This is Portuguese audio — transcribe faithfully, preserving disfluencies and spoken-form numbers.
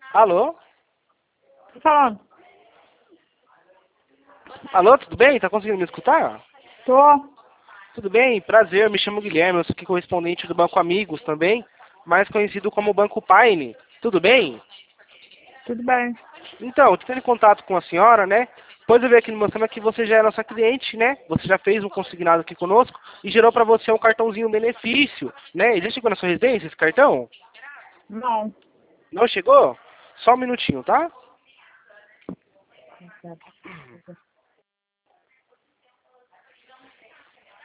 Alô? Tô falando. Alô, tudo bem? Tá conseguindo me escutar? Tô. Tudo bem? Prazer, eu me chamo Guilherme, eu sou aqui correspondente do Banco Amigos também, mais conhecido como Banco Paine. Tudo bem? Tudo bem. Então, eu tô tendo contato com a senhora, né? Depois eu vi aqui no meu sistema que você já é nossa cliente, né? Você já fez um consignado aqui conosco e gerou para você um cartãozinho benefício, né? Ele já chegou na sua residência, esse cartão? Não. Não chegou? Só um minutinho, tá?